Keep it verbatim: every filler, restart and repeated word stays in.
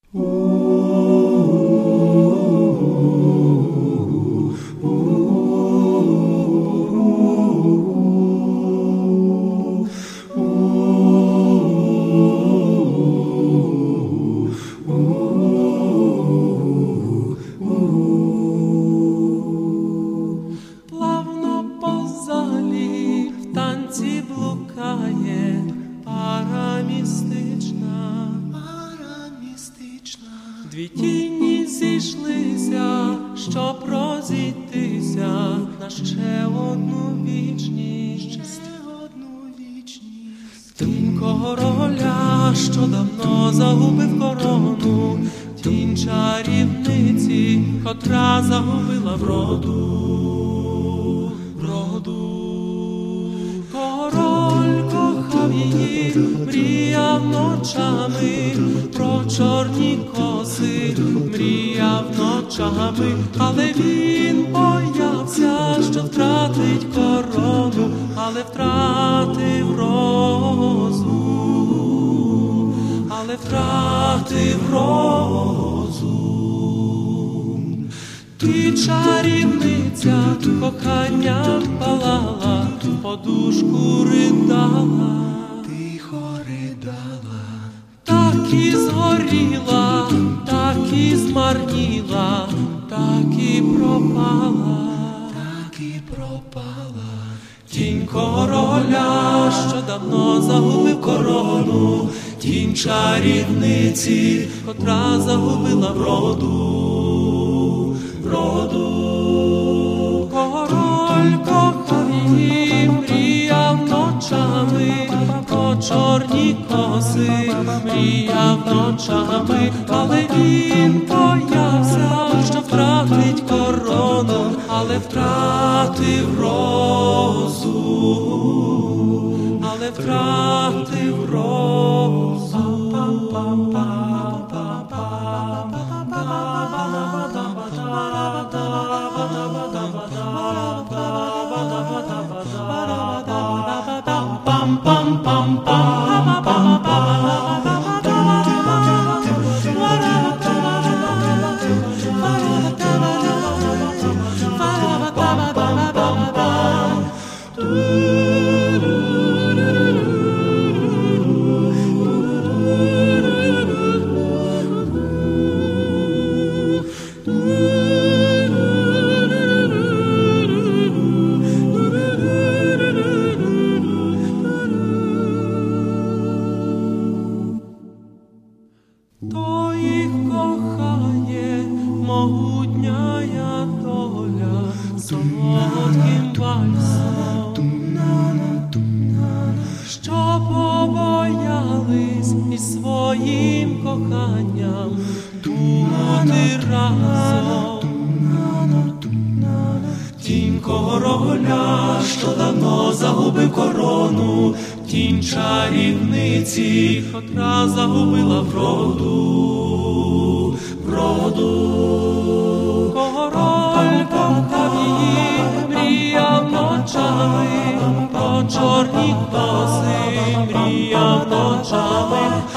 Плавно по залі в танці блукає пара містична, Пара містична, дві тіні зійшлися, щоб розійтися на ще одну вічність. ще одну вічність. Тінь короля, що давно загубив корону, тінь чарівниці, котра загубила вроду, вроду. Король кохав її, мріяв ночами про чорні коси, мріяв ночами, але він боявся, що втратить корону, але втратив розум, але втратив розум. Ти чарівниця, коханням палала, подушку ридала, Тихо ридала, так і згоріла, так і змарніла, так і пропала, так і пропала. тінь короля, що давно загубив корону, тінь чарівниці, котра загубила вроду, вроду. Король кохав її, мріяв ночами про чорні коси, мріяв ночами, але він боявся, що втратить корону, але втратив розум, але втратив розум. Хто їх кохає, могутняя доля, солодким вальсом, що побоялись із своїм коханням бути разом. Тінь короля, що давно загубив корону, тінь чарівниці, котра загубила вроду, вроду. Король кохав її, мріяв ночами про чорні коси, мріяв ночами,